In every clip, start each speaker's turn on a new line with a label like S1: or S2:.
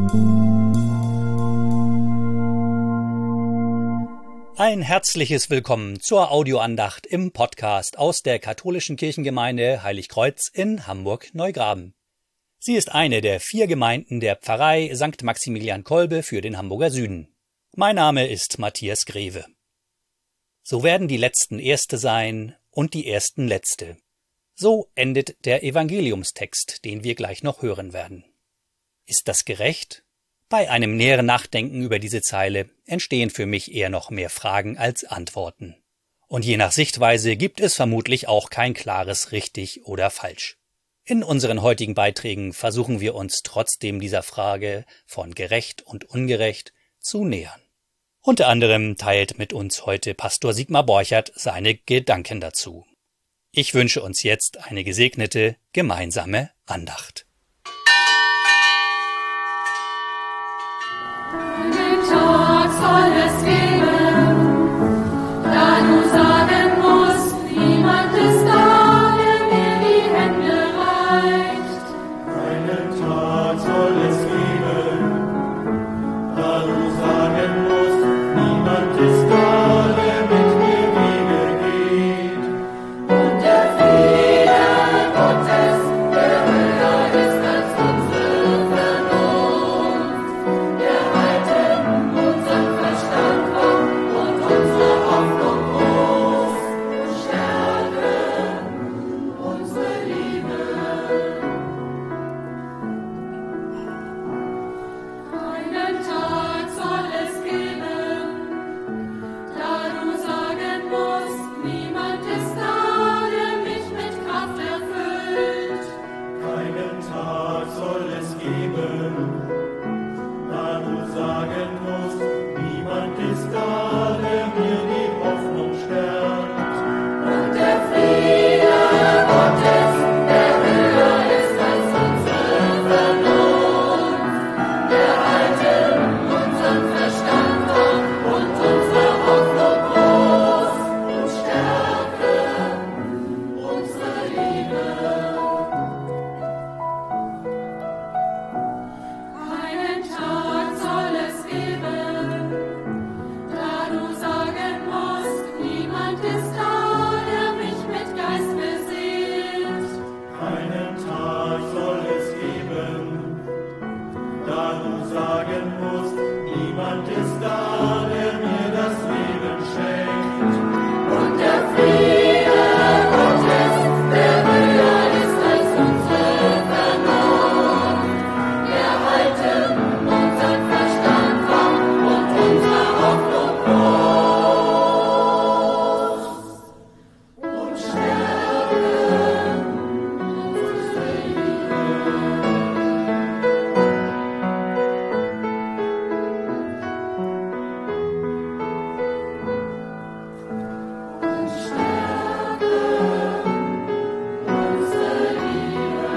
S1: Ein herzliches Willkommen zur Audioandacht im Podcast aus der katholischen Kirchengemeinde Heiligkreuz in Hamburg-Neugraben. Sie ist eine der 4 Gemeinden der Pfarrei St. Maximilian Kolbe für den Hamburger Süden. Mein Name ist Matthias Greve. So werden die Letzten Erste sein und die Ersten Letzte. So endet der Evangeliumstext, den wir gleich noch hören werden. Ist das gerecht? Bei einem näheren Nachdenken über diese Zeile entstehen für mich eher noch mehr Fragen als Antworten. Und je nach Sichtweise gibt es vermutlich auch kein klares richtig oder falsch. In unseren heutigen Beiträgen versuchen wir uns trotzdem dieser Frage von gerecht und ungerecht zu nähern. Unter anderem teilt mit uns heute Pastor Sigmar Borchert seine Gedanken dazu. Ich wünsche uns jetzt eine gesegnete gemeinsame Andacht.
S2: Soll es geben, da du sagen musst, niemand ist da, der mir die Hände reicht.
S3: Einen Tag soll es geben, da du sagen musst, niemand ist da, der mit mir Wege geht.
S2: Und der Friede Gottes, der höher ist als unsere Vernunft, der halten unseren Verstand wach und unsere Hoffnung groß und stärken unsere Liebe. Einen Tag soll es geben, da du sagen musst, niemand ist da, der mich mit Kraft erfüllt.
S3: Keinen Tag soll es geben, da du sagen musst, niemand ist da, der mir die Hoffnung stärkt.
S2: Und der Friede Gottes, der höher ist als unsere Vernunft, der halten unseren Verstand wach und unsere Hoffnung groß und stärken unsere Liebe. Einen Tag soll es geben, da du sagen musst, niemand ist da, der mich mit Geist beseelt.
S3: Einen Tag soll es geben, da du sagen musst, niemand ist da, der mir das Leben schenkt.
S2: Und der Friede Gottes, der höher ist als unsere Vernunft, der halten unseren Verstand wach und unsere Hoffnung groß und stärken unsere Liebe. Und stärken unsere Liebe.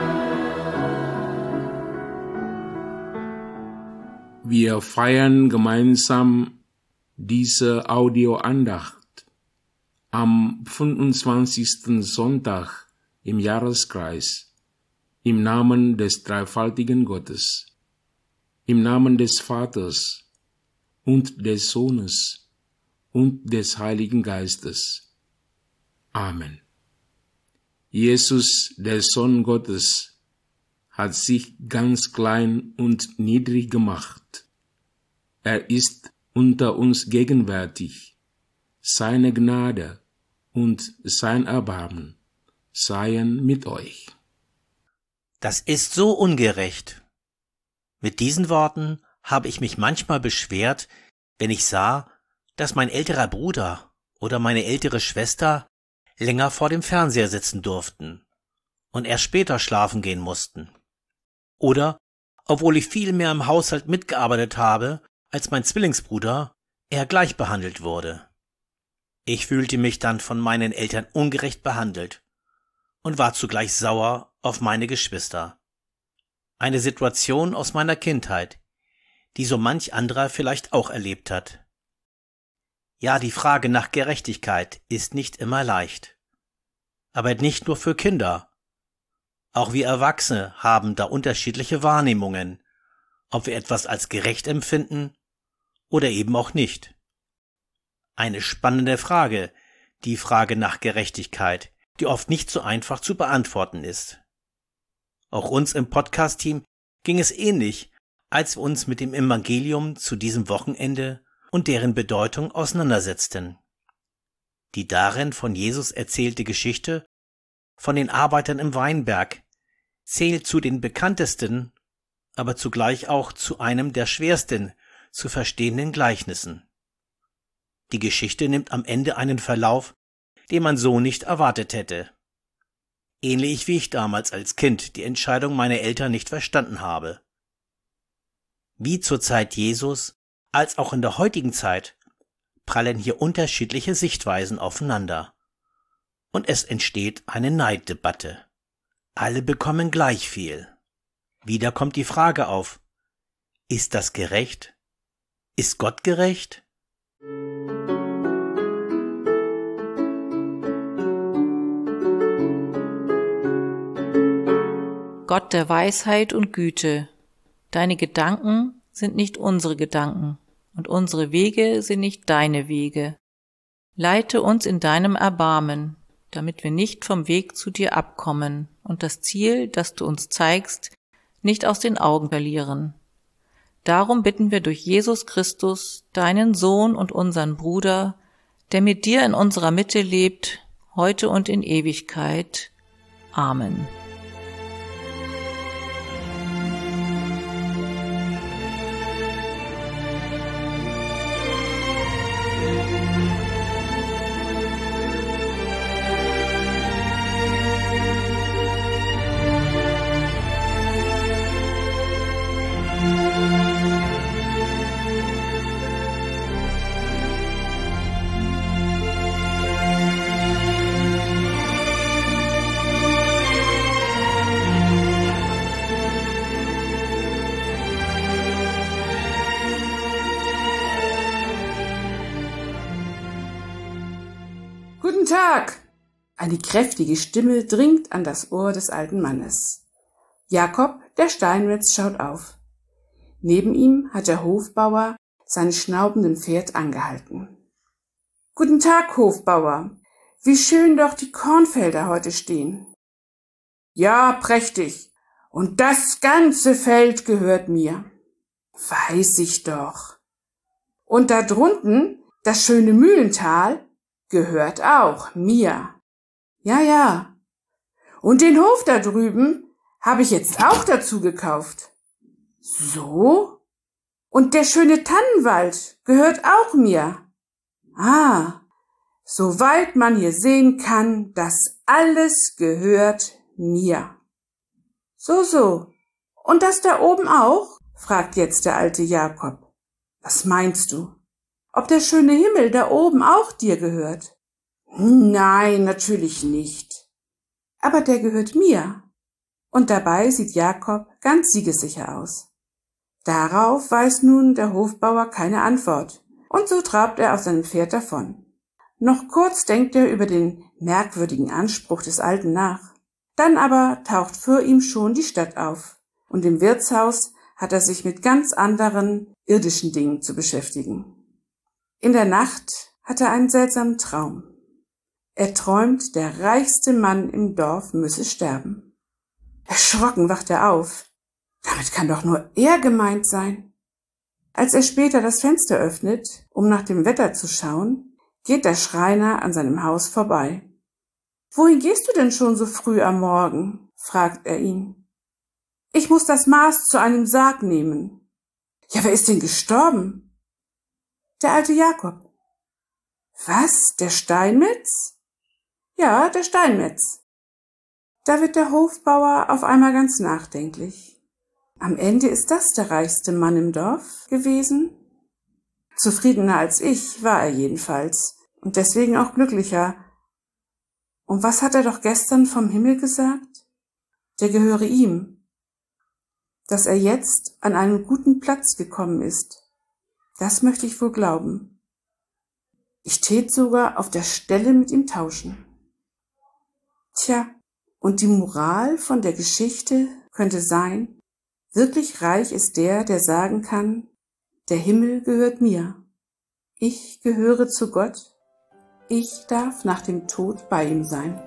S4: Wir feiern gemeinsam diese Audioandacht am 25. Sonntag im Jahreskreis im Namen des dreifaltigen Gottes, im Namen des Vaters und des Sohnes und des Heiligen Geistes. Amen. Jesus, der Sohn Gottes, hat sich ganz klein und niedrig gemacht. Er ist unter uns gegenwärtig. Seine Gnade und sein Erbarmen seien mit euch.
S5: Das ist so ungerecht. Mit diesen Worten habe ich mich manchmal beschwert, wenn ich sah, dass mein älterer Bruder oder meine ältere Schwester länger vor dem Fernseher sitzen durften und erst später schlafen gehen mussten. Oder, obwohl ich viel mehr im Haushalt mitgearbeitet habe als mein Zwillingsbruder, er gleich behandelt wurde. Ich fühlte mich dann von meinen Eltern ungerecht behandelt und war zugleich sauer auf meine Geschwister. Eine Situation aus meiner Kindheit, die so manch anderer vielleicht auch erlebt hat. Ja, die Frage nach Gerechtigkeit ist nicht immer leicht. Aber nicht nur für Kinder. Auch wir Erwachsene haben da unterschiedliche Wahrnehmungen ob wir etwas als gerecht empfinden oder eben auch nicht. Eine spannende Frage, die Frage nach Gerechtigkeit, die oft nicht so einfach zu beantworten ist. Auch uns im Podcast-Team ging es ähnlich, als wir uns mit dem Evangelium zu diesem Wochenende und deren Bedeutung auseinandersetzten. Die darin von Jesus erzählte Geschichte von den Arbeitern im Weinberg zählt zu den bekanntesten, aber zugleich auch zu einem der schwersten zu verstehenden Gleichnissen. Die Geschichte nimmt am Ende einen Verlauf, den man so nicht erwartet hätte. Ähnlich wie ich damals als Kind die Entscheidung meiner Eltern nicht verstanden habe. Wie zur Zeit Jesus, als auch in der heutigen Zeit, prallen hier unterschiedliche Sichtweisen aufeinander. Und es entsteht eine Neiddebatte. Alle bekommen gleich viel. Wieder kommt die Frage auf: Ist das gerecht? Ist Gott gerecht?
S6: Gott der Weisheit und Güte, deine Gedanken sind nicht unsere Gedanken und unsere Wege sind nicht deine Wege. Leite uns in deinem Erbarmen, damit wir nicht vom Weg zu dir abkommen und das Ziel, das du uns zeigst, nicht aus den Augen verlieren. Darum bitten wir durch Jesus Christus, deinen Sohn und unseren Bruder, der mit dir in unserer Mitte lebt, heute und in Ewigkeit. Amen.
S7: Guten Tag! Eine kräftige Stimme dringt an das Ohr des alten Mannes. Jakob, der Steinmetz, schaut auf. Neben ihm hat der Hofbauer seinen schnaubenden Pferd angehalten. Guten Tag, Hofbauer! Wie schön doch die Kornfelder heute stehen. Ja, prächtig. Und das ganze Feld gehört mir. Weiß ich doch. Und da drunten, das schöne Mühlental, gehört auch mir. Ja, ja. Und den Hof da drüben habe ich jetzt auch dazu gekauft. So? Und der schöne Tannenwald gehört auch mir. Ah, soweit man hier sehen kann, das alles gehört mir. So. Und das da oben auch? Fragt jetzt der alte Jakob. Was meinst du? Ob der schöne Himmel da oben auch dir gehört? Nein, natürlich nicht. Aber der gehört mir. Und dabei sieht Jakob ganz siegessicher aus. Darauf weiß nun der Hofbauer keine Antwort, und so trabt er auf seinem Pferd davon. Noch kurz denkt er über den merkwürdigen Anspruch des Alten nach. Dann aber taucht für ihm schon die Stadt auf, und im Wirtshaus hat er sich mit ganz anderen irdischen Dingen zu beschäftigen. In der Nacht hat er einen seltsamen Traum. Er träumt, der reichste Mann im Dorf müsse sterben. Erschrocken wacht er auf. Damit kann doch nur er gemeint sein. Als er später das Fenster öffnet, um nach dem Wetter zu schauen, geht der Schreiner an seinem Haus vorbei. »Wohin gehst du denn schon so früh am Morgen?« fragt er ihn. »Ich muss das Maß zu einem Sarg nehmen.« »Ja, wer ist denn gestorben?« »Der alte Jakob.« »Was, der Steinmetz?« »Ja, der Steinmetz.« Da wird der Hofbauer auf einmal ganz nachdenklich. Am Ende ist das der reichste Mann im Dorf gewesen? Zufriedener als ich war er jedenfalls und deswegen auch glücklicher. Und was hat er doch gestern vom Himmel gesagt? Der gehöre ihm. Dass er jetzt an einen guten Platz gekommen ist, das möchte ich wohl glauben. Ich tät sogar auf der Stelle mit ihm tauschen. Tja, und die Moral von der Geschichte könnte sein, Wirklich reich ist der sagen kann, der Himmel gehört mir. Ich gehöre zu Gott. Ich darf nach dem Tod bei ihm sein.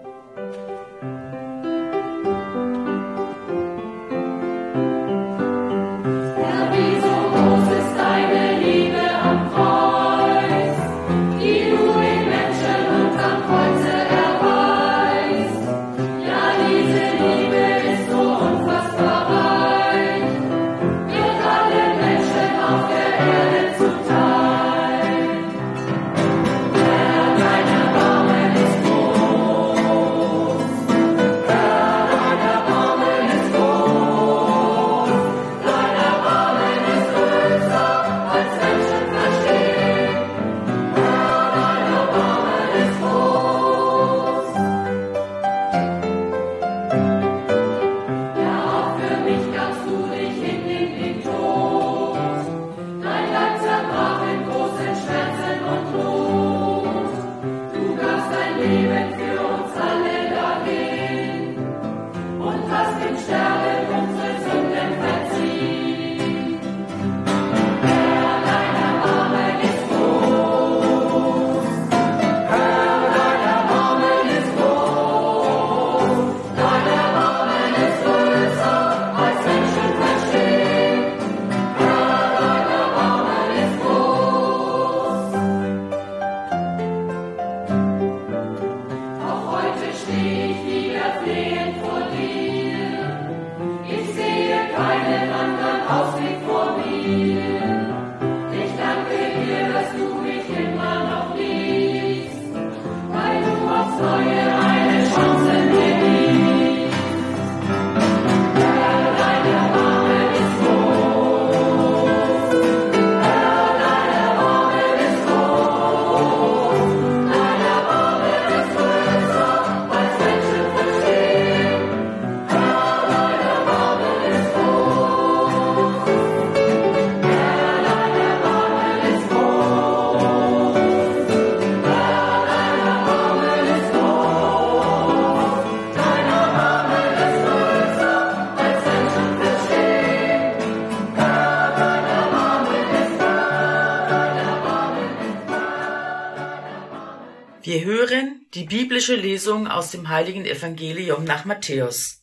S8: Wir hören die biblische Lesung aus dem heiligen Evangelium nach Matthäus.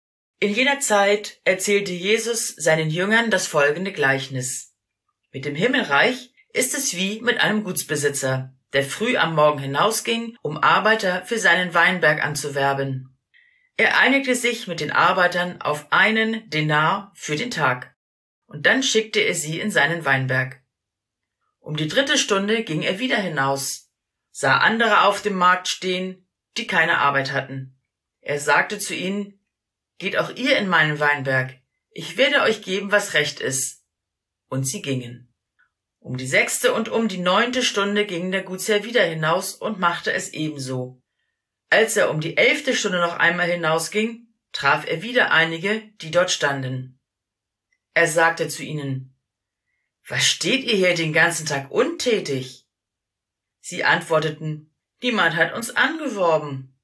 S8: In jener Zeit erzählte Jesus seinen Jüngern das folgende Gleichnis. Mit dem Himmelreich ist es wie mit einem Gutsbesitzer, der früh am Morgen hinausging, um Arbeiter für seinen Weinberg anzuwerben. Er einigte sich mit den Arbeitern auf 1 Denar für den Tag, und dann schickte er sie in seinen Weinberg. Um die 3. Stunde ging er wieder hinaus, sah andere auf dem Markt stehen, die keine Arbeit hatten. Er sagte zu ihnen, »Geht auch ihr in meinen Weinberg, ich werde euch geben, was recht ist.« Und sie gingen. Um die 6. und um die 9. Stunde ging der Gutsherr wieder hinaus und machte es ebenso. Als er um die 11. Stunde noch einmal hinausging, traf er wieder einige, die dort standen. Er sagte zu ihnen, »Was steht ihr hier den ganzen Tag untätig?« Sie antworteten, »Niemand hat uns angeworben.«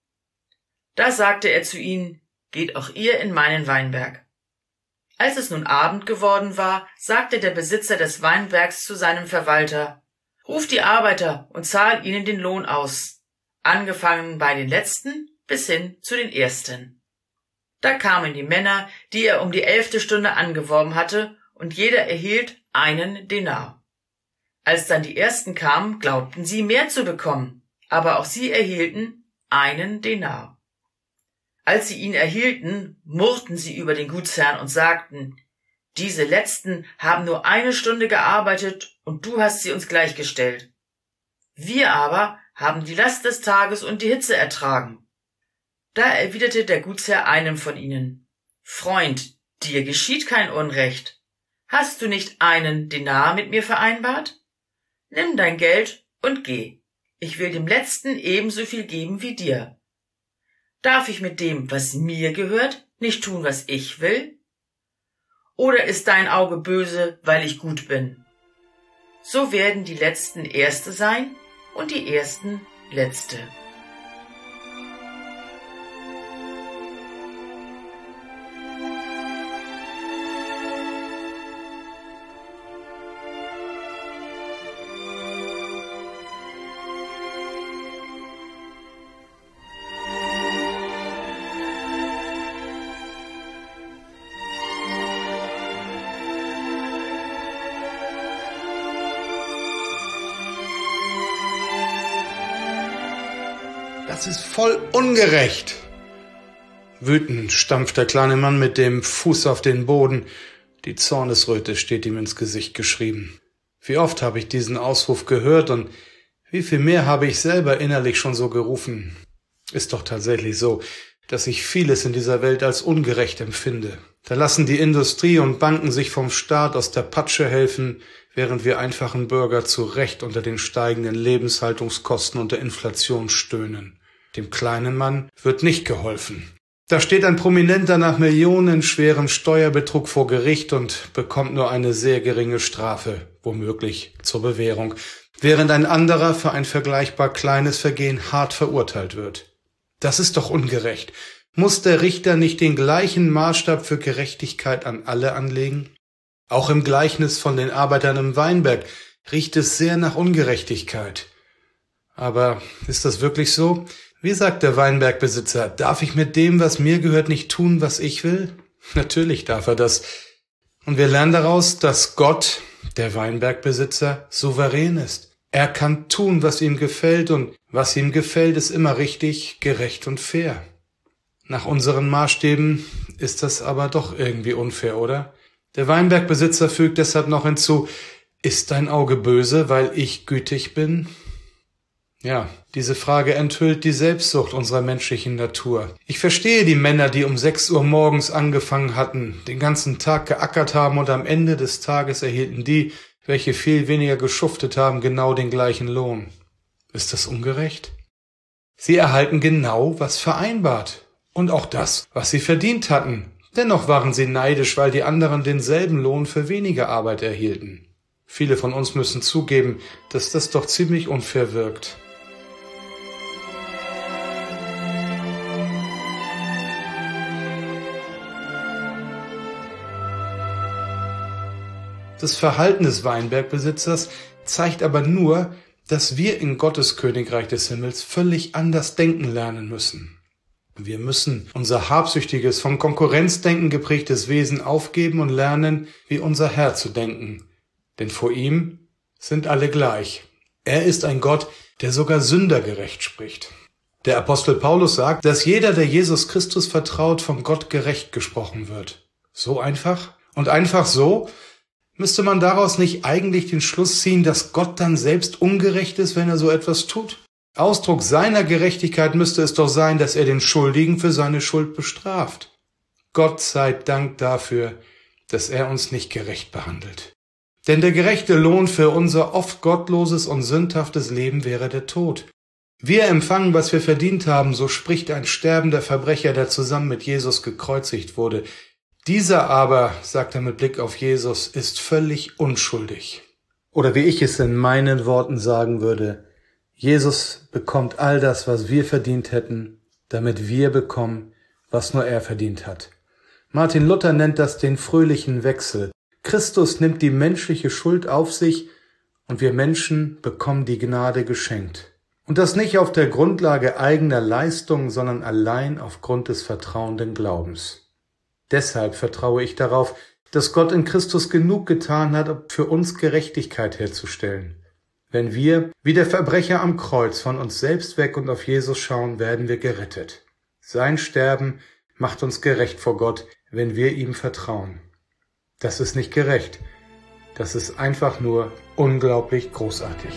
S8: Da sagte er zu ihnen, »Geht auch ihr in meinen Weinberg.« Als es nun Abend geworden war, sagte der Besitzer des Weinbergs zu seinem Verwalter, »Ruf die Arbeiter und zahl ihnen den Lohn aus, angefangen bei den Letzten bis hin zu den Ersten.« Da kamen die Männer, die er um die 11. Stunde angeworben hatte, und jeder erhielt 1 Denar. Als dann die Ersten kamen, glaubten sie, mehr zu bekommen, aber auch sie erhielten 1 Denar. Als sie ihn erhielten, murrten sie über den Gutsherrn und sagten, »Diese Letzten haben nur 1 Stunde gearbeitet, und du hast sie uns gleichgestellt. Wir aber haben die Last des Tages und die Hitze ertragen.« Da erwiderte der Gutsherr einem von ihnen, »Freund, dir geschieht kein Unrecht. Hast du nicht 1 Denar mit mir vereinbart? Nimm dein Geld und geh. Ich will dem Letzten ebenso viel geben wie dir. Darf ich mit dem, was mir gehört, nicht tun, was ich will? Oder ist dein Auge böse, weil ich gut bin? So werden die Letzten Erste sein und die Ersten Letzte.«
S9: Das ist voll ungerecht. Wütend stampft der kleine Mann mit dem Fuß auf den Boden. Die Zornesröte steht ihm ins Gesicht geschrieben. Wie oft habe ich diesen Ausruf gehört und wie viel mehr habe ich selber innerlich schon so gerufen. Ist doch tatsächlich so, dass ich vieles in dieser Welt als ungerecht empfinde. Da lassen die Industrie und Banken sich vom Staat aus der Patsche helfen, während wir einfachen Bürger zu Recht unter den steigenden Lebenshaltungskosten und der Inflation stöhnen. Dem kleinen Mann wird nicht geholfen. Da steht ein Prominenter nach millionenschweren Steuerbetrug vor Gericht und bekommt nur eine sehr geringe Strafe, womöglich zur Bewährung, während ein anderer für ein vergleichbar kleines Vergehen hart verurteilt wird. Das ist doch ungerecht. Muss der Richter nicht den gleichen Maßstab für Gerechtigkeit an alle anlegen? Auch im Gleichnis von den Arbeitern im Weinberg riecht es sehr nach Ungerechtigkeit. Aber ist das wirklich so? Wie sagt der Weinbergbesitzer, darf ich mit dem, was mir gehört, nicht tun, was ich will? Natürlich darf er das. Und wir lernen daraus, dass Gott, der Weinbergbesitzer, souverän ist. Er kann tun, was ihm gefällt, und was ihm gefällt, ist immer richtig, gerecht und fair. Nach unseren Maßstäben ist das aber doch irgendwie unfair, oder? Der Weinbergbesitzer fügt deshalb noch hinzu, ist dein Auge böse, weil ich gütig bin? Ja, diese Frage enthüllt die Selbstsucht unserer menschlichen Natur. Ich verstehe die Männer, die um 6 Uhr morgens angefangen hatten, den ganzen Tag geackert haben und am Ende des Tages erhielten die, welche viel weniger geschuftet haben, genau den gleichen Lohn. Ist das ungerecht? Sie erhalten genau, was vereinbart. Und auch das, was sie verdient hatten. Dennoch waren sie neidisch, weil die anderen denselben Lohn für weniger Arbeit erhielten. Viele von uns müssen zugeben, dass das doch ziemlich unfair wirkt. Das Verhalten des Weinbergbesitzers zeigt aber nur, dass wir in Gottes Königreich des Himmels völlig anders denken lernen müssen. Wir müssen unser habsüchtiges, vom Konkurrenzdenken geprägtes Wesen aufgeben und lernen, wie unser Herr zu denken. Denn vor ihm sind alle gleich. Er ist ein Gott, der sogar Sünder gerecht spricht. Der Apostel Paulus sagt, dass jeder, der Jesus Christus vertraut, von Gott gerecht gesprochen wird. So einfach? Und einfach so? Müsste man daraus nicht eigentlich den Schluss ziehen, dass Gott dann selbst ungerecht ist, wenn er so etwas tut? Ausdruck seiner Gerechtigkeit müsste es doch sein, dass er den Schuldigen für seine Schuld bestraft. Gott sei Dank dafür, dass er uns nicht gerecht behandelt. Denn der gerechte Lohn für unser oft gottloses und sündhaftes Leben wäre der Tod. Wir empfangen, was wir verdient haben, so spricht ein sterbender Verbrecher, der zusammen mit Jesus gekreuzigt wurde. Dieser aber, sagt er mit Blick auf Jesus, ist völlig unschuldig. Oder wie ich es in meinen Worten sagen würde, Jesus bekommt all das, was wir verdient hätten, damit wir bekommen, was nur er verdient hat. Martin Luther nennt das den fröhlichen Wechsel. Christus nimmt die menschliche Schuld auf sich und wir Menschen bekommen die Gnade geschenkt. Und das nicht auf der Grundlage eigener Leistungen, sondern allein aufgrund des vertrauenden Glaubens. Deshalb vertraue ich darauf, dass Gott in Christus genug getan hat, um für uns Gerechtigkeit herzustellen. Wenn wir, wie der Verbrecher am Kreuz, von uns selbst weg und auf Jesus schauen, werden wir gerettet. Sein Sterben macht uns gerecht vor Gott, wenn wir ihm vertrauen. Das ist nicht gerecht. Das ist einfach nur unglaublich großartig.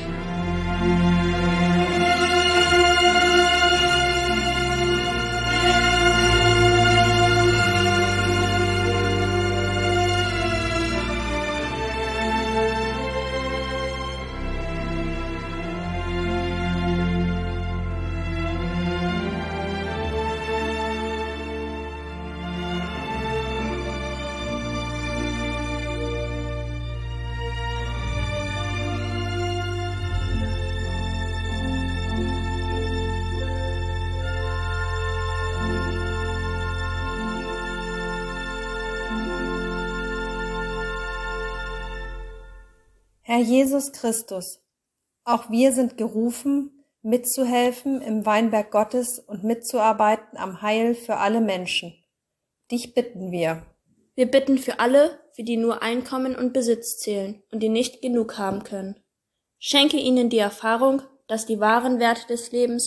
S10: Herr Jesus Christus, auch wir sind gerufen, mitzuhelfen im Weinberg Gottes und mitzuarbeiten am Heil für alle Menschen. Dich bitten wir.
S11: Wir bitten für alle, für die nur Einkommen und Besitz zählen und die nicht genug haben können. Schenke ihnen die Erfahrung, dass die wahren Werte des Lebens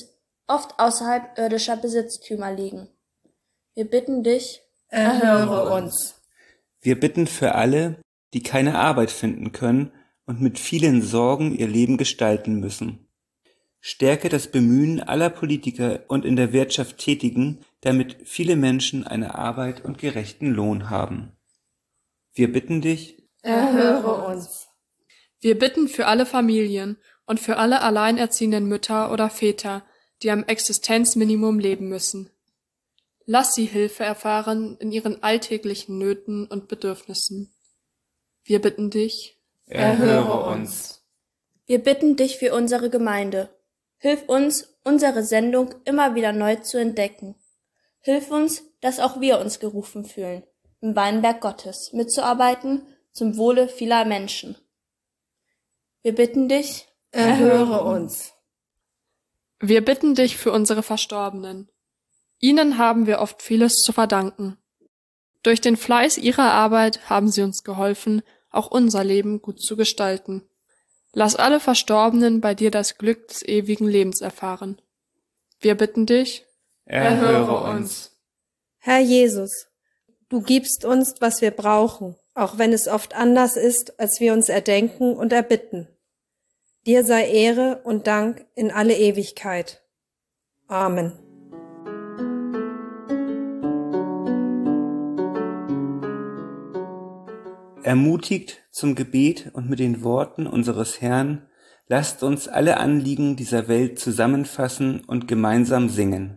S11: oft außerhalb irdischer Besitztümer liegen. Wir bitten dich,
S10: erhöre uns.
S12: Wir bitten für alle, die keine Arbeit finden können und mit vielen Sorgen ihr Leben gestalten müssen. Stärke das Bemühen aller Politiker und in der Wirtschaft Tätigen, damit viele Menschen eine Arbeit und gerechten Lohn haben. Wir bitten dich,
S10: Erhöre uns.
S13: Wir bitten für alle Familien und für alle alleinerziehenden Mütter oder Väter, die am Existenzminimum leben müssen. Lass sie Hilfe erfahren in ihren alltäglichen Nöten und Bedürfnissen. Wir bitten dich,
S10: Erhöre uns.
S11: wir bitten dich für unsere Gemeinde. Hilf uns, unsere Sendung immer wieder neu zu entdecken. Hilf uns, dass auch wir uns gerufen fühlen, im Weinberg Gottes mitzuarbeiten zum Wohle vieler Menschen. Wir bitten dich,
S10: Erhöre uns.
S13: Wir bitten dich für unsere Verstorbenen. Ihnen haben wir oft vieles zu verdanken. Durch den Fleiß ihrer Arbeit haben sie uns geholfen, auch unser Leben gut zu gestalten. Lass alle Verstorbenen bei dir das Glück des ewigen Lebens erfahren. Wir bitten dich,
S12: erhöre uns.
S10: Herr Jesus, du gibst uns, was wir brauchen, auch wenn es oft anders ist, als wir uns erdenken und erbitten. Dir sei Ehre und Dank in alle Ewigkeit. Amen.
S12: Ermutigt zum Gebet und mit den Worten unseres Herrn, lasst uns alle Anliegen dieser Welt zusammenfassen und gemeinsam singen.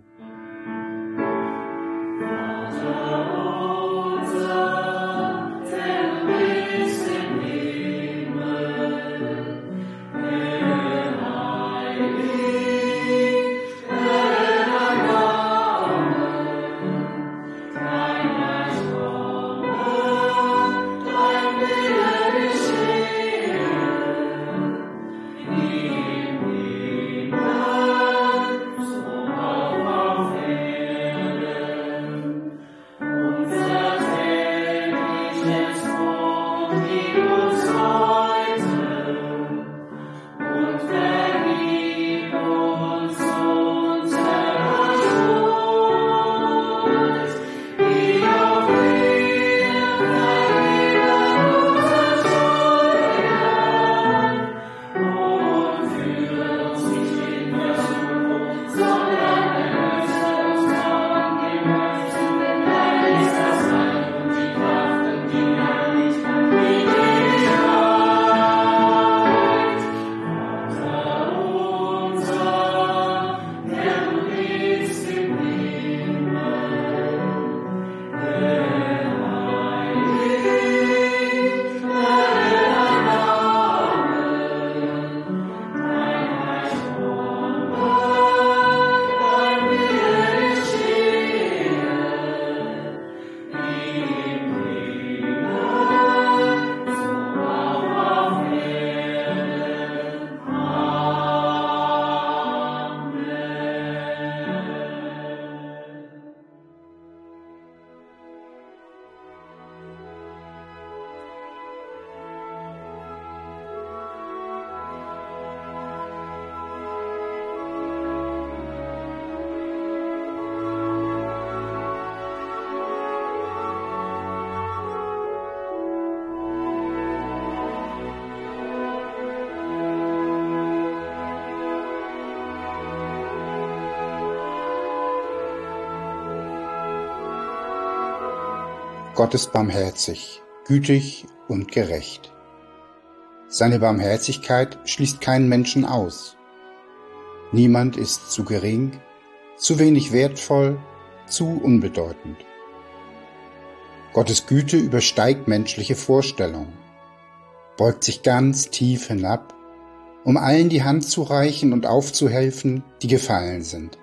S14: Gott ist barmherzig, gütig und gerecht. Seine Barmherzigkeit schließt keinen Menschen aus. Niemand ist zu gering, zu wenig wertvoll, zu unbedeutend. Gottes Güte übersteigt menschliche Vorstellungen, beugt sich ganz tief hinab, um allen die Hand zu reichen und aufzuhelfen, die gefallen sind.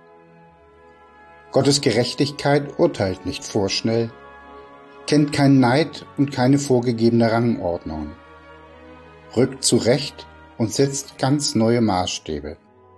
S14: Gottes Gerechtigkeit urteilt nicht vorschnell, kennt keinen Neid und keine vorgegebene Rangordnung, rückt zurecht und setzt ganz neue Maßstäbe.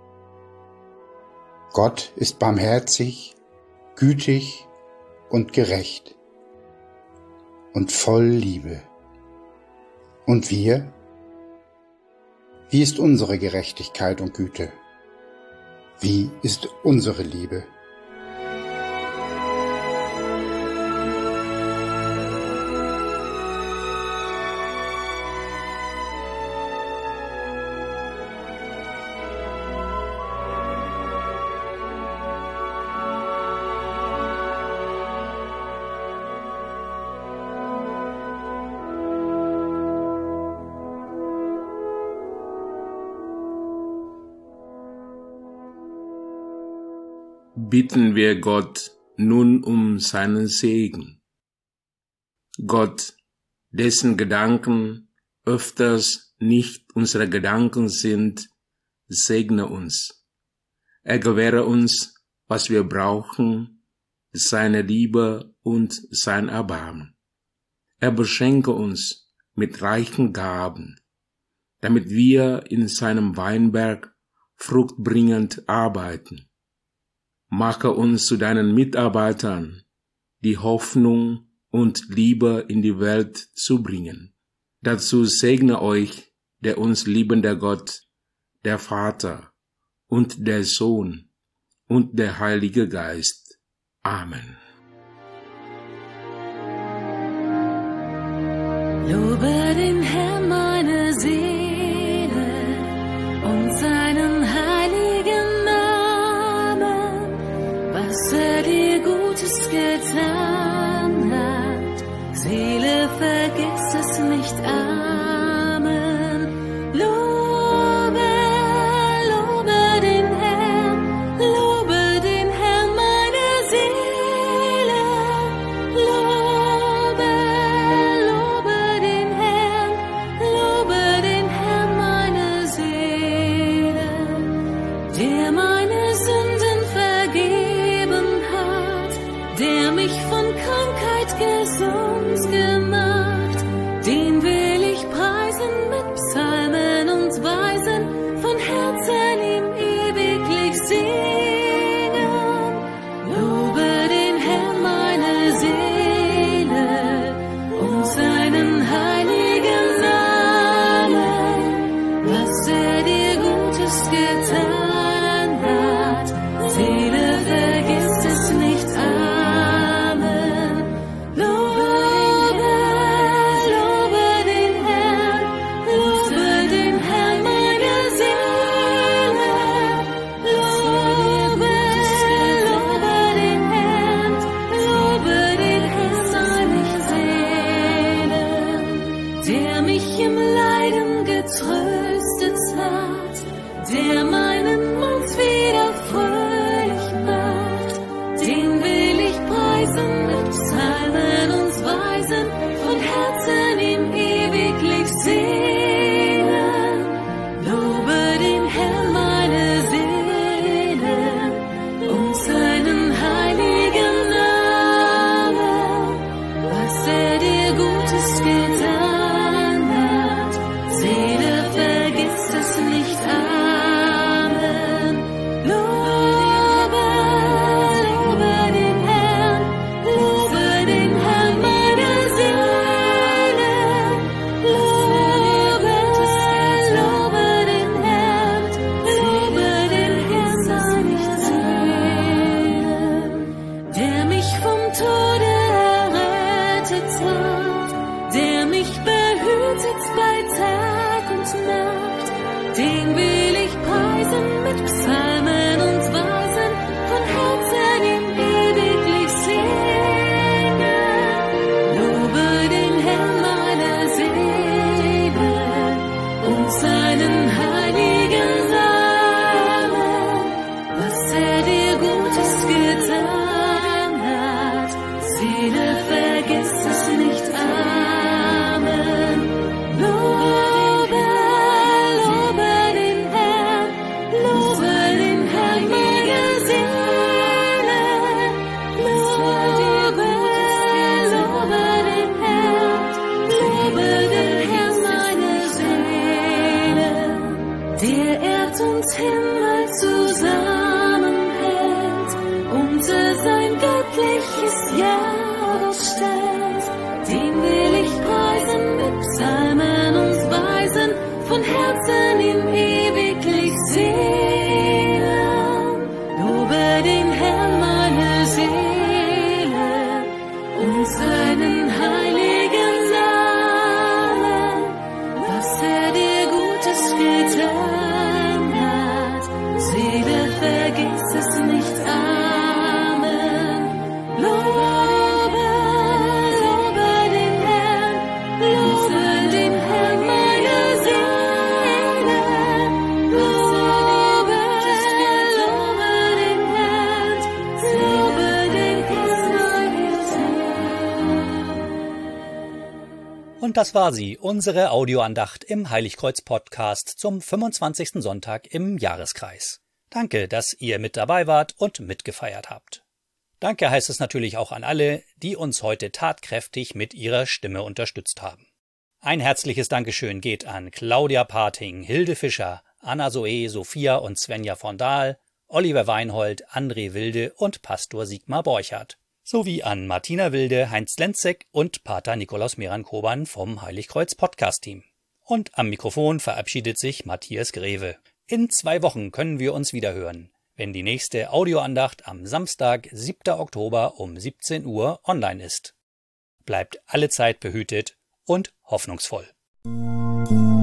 S14: Gott ist barmherzig, gütig und gerecht und voll Liebe. Und wir? Wie ist unsere Gerechtigkeit und Güte? Wie ist unsere Liebe?
S4: Bitten wir Gott nun um seinen Segen. Gott, dessen Gedanken öfters nicht unsere Gedanken sind, segne uns. Er gewähre uns, was wir brauchen, seine Liebe und sein Erbarmen. Er beschenke uns mit reichen Gaben, damit wir in seinem Weinberg fruchtbringend arbeiten. Mache uns zu deinen Mitarbeitern, die Hoffnung und Liebe in die Welt zu bringen. Dazu segne euch der uns liebende Gott, der Vater und der Sohn und der Heilige Geist. Amen.
S2: Lobe den Herrn meine Seele und seinen heiligen Namen, was dir Gutes getan hat. Seele, vergiss es nicht. Amen. Lobe den Herrn meine Seele. Lobe den Herrn meine Seele, der meine Sünden vergeben hat, der mich von Krankheit gesund gemacht, den will ich preisen mit Psalmen und Weisen, von Herzen ihm ewiglich singen. Lobe den Herrn meine Seele und seinen heiligen Namen, was dir Gutes getan hat. Seele, vergiss es nicht. Amen. Lobe den Herrn meine Seele. Lobe den Herrn meine Seele, der mich im Leiden getröstet hat, der meinen Mund wieder fröhlich macht, den will ich preisen mit Psalmen und Weisen, von Herzen ihm ewiglich singen. Lobe den Herrn meine Seele und seinen heiligen Namen, was dir Gutes getan hat. Seele, vergiss es nicht. Amen. Lobe den Herrn meine Seele. Lobe den Herrn meine Seele, der mich vom Tode errettet hat, der mich behütet bei Tag und Nacht, den will ich preisen mit Psalmen und Weisen, von Herzen ihm ewiglich singen. Lobe den Herrn meine Seele und seinen heiligen Namen, was dir Gutes getan hat. Seele, vergiss es nicht. Amen. Lobe den Herrn meine Seele. Lobe den Herrn meine Seele, der Erd und Himmel zusammenhält, unter sein göttliches Jahr stellt, den will ich preisen mit Psalmen und Weisen, von Herzen ihm ewiglich singen.
S1: Und das war sie, unsere Audioandacht im Heiligkreuz-Podcast zum 25. Sonntag im Jahreskreis. Danke, dass ihr mit dabei wart und mitgefeiert habt. Danke heißt es natürlich auch an alle, die uns heute tatkräftig mit ihrer Stimme unterstützt haben. Ein herzliches Dankeschön geht an Claudia Pating, Hilde Fischer, Anna Zoe, Sophia und Svenja von Dahl, Oliver Weinhold, André Wilde und Pastor Sigmar Borchardt. Sowie an Martina Wilde, Heinz Lenzek und Pater Nikolaus Meran-Koban vom Heiligkreuz-Podcast-Team. Und am Mikrofon verabschiedet sich Matthias Greve. In 2 Wochen können wir uns wieder hören, wenn die nächste Audioandacht am Samstag, 7. Oktober um 17 Uhr online ist. Bleibt allezeit behütet und hoffnungsvoll.